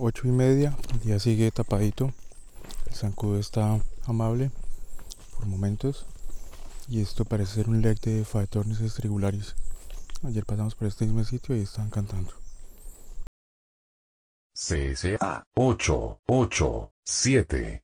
8:30. El día sigue tapadito. El zancudo está amable por momentos. Y esto parece ser un lek de Phaetornis strigularis. Ayer pasamos por este mismo sitio y están cantando. CSA 887